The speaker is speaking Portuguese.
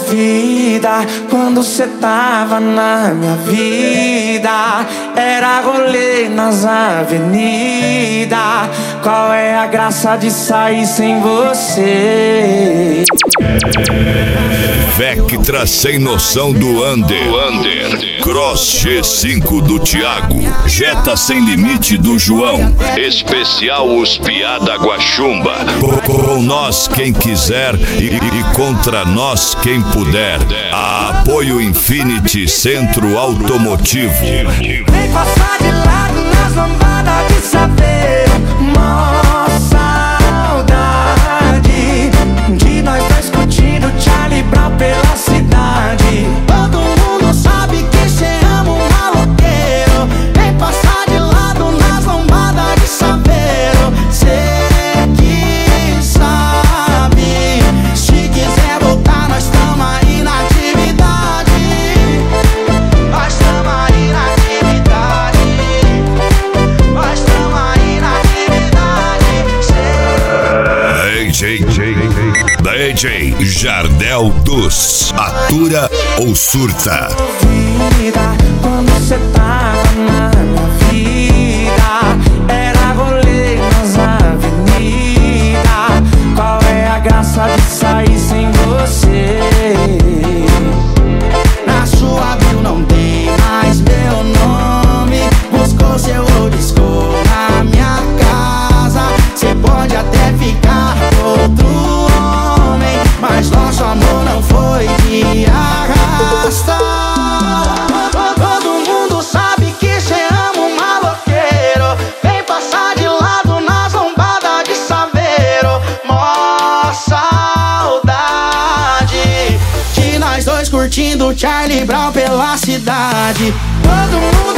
Duvida quando cê tava na minha vida. Era rolê nas avenidas. Qual é a graça de sair sem você? Vectra sem noção do Under. Cross G5 do Thiago. Jetta sem limite do João. Especial Os Piada Guaxumba. Com nós quem quiser e contra nós quem puder. Apoio Infinity Centro Automotivo. Vem passar de lado nas lambadas de saber. Mó saudade de nós dois curtindo Charlie Brown pela cidade. Todo mundo sabe que cê ama um maloqueiro. Vem passar de lado nas lambadas de saber. Cê que sabe. Se quiser voltar, nós tamo aí na atividade. Nós tamo aí na atividade. Nós tamo aí na atividade. DJ Jardel dos Atura ou Surta. Duvida quando cê tava na minha vida. Era rolê nas avenidas. Qual é a graça de sair sem você? Na sua bio não tem mais meu nome. Buscou seu old school na minha casa. Cê pode até ficar com outro homem, mas nosso amor não foi de arrasta. Todo mundo sabe que cê ama um maloqueiro. Vem passar de lado nas lombadas de Saveiro. Mó saudade de nós dois curtindo Charlie Brown pela cidade. Todo mundo